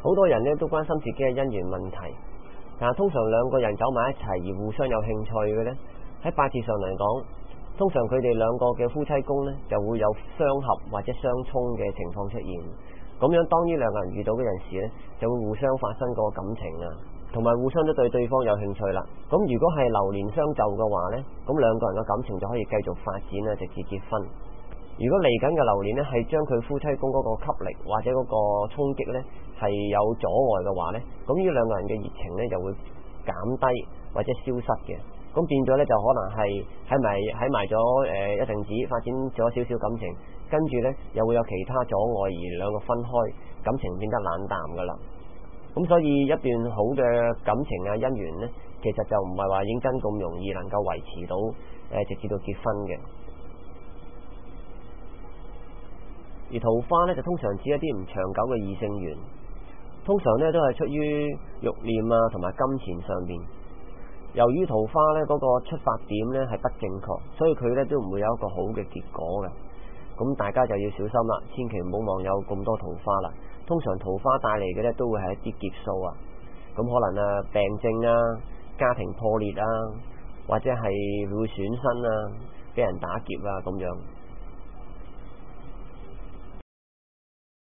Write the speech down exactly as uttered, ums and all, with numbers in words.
好多人呢都關心自己嘅姻緣問題，但係通常兩個人走埋一齊而互相有興趣嘅呢，喺八字上嚟講，通常佢哋兩個嘅夫妻宮呢就會有相合或者相沖嘅情況出現。咁樣當呢兩個人遇到嗰陣時呢，就會互相發生個感情啊，同埋互相都對對方有興趣啦。咁如果係流年相就嘅話呢，咁兩個人嘅感情就可以繼續發展啊，直至結婚。如果嚟緊嘅流年呢係將佢夫妻宮嗰個吸力或者嗰個衝擊呢係有阻礙嘅話呢，咁呢兩個人嘅熱情呢就會減低或者消失嘅。咁變咗呢，就可能係喺埋喺埋咗誒一陣子，發展咗少少感情，跟住呢又會有其他阻礙而兩個分開，感情變得冷淡噶啦。咁所以一段好嘅感情啊姻緣呢，其實就唔係話認真咁容易能夠維持到誒、呃、直至到結婚嘅。而桃花呢，就通常指一啲唔長久嘅異性緣，通常呢都係出於慾念啊同埋金錢上邊。由於桃花呢嗰個出發點呢係不正確，所以佢呢都唔會有一個好嘅結果嘅。咁大家就要小心啦，千祈唔好望有咁多桃花啦。通常桃花帶嚟嘅呢都會係一啲劫數啊，咁可能啊病症啊、家庭破裂啊，或者係會損身啊、俾人打劫啊咁樣。